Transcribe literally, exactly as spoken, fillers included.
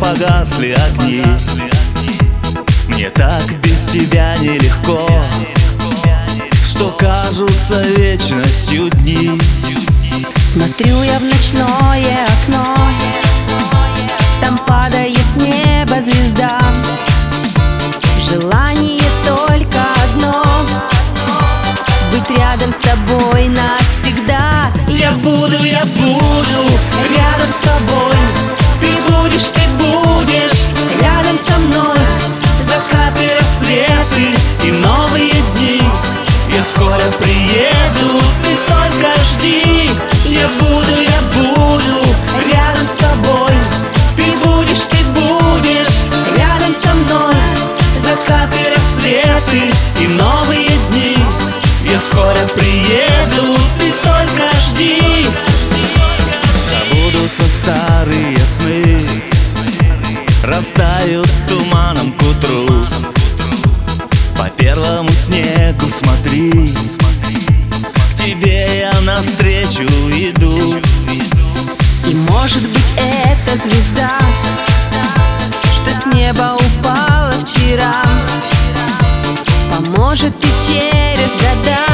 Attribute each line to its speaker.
Speaker 1: погасли огни. Мне так без тебя нелегко, что кажутся вечностью дни.
Speaker 2: Смотрю я в ночное окно, там падает с неба звезда. Желание только одно — быть рядом с тобой навсегда.
Speaker 1: Я буду, я буду рядом с тобой. Ты будешь, ты будешь рядом со мной. Закаты, рассветы и новые дни. Я скоро приеду, ты только жди. Я буду, я буду рядом с тобой. Ты будешь, ты будешь рядом со мной. Закаты, рассветы и новые дни. Я скоро приеду, ты только жди. Забудутся старые сны, растают туманом к утру. По первому снегу смотри, к тебе я навстречу иду.
Speaker 2: И может быть это звезда, что с неба упала вчера, поможет и через года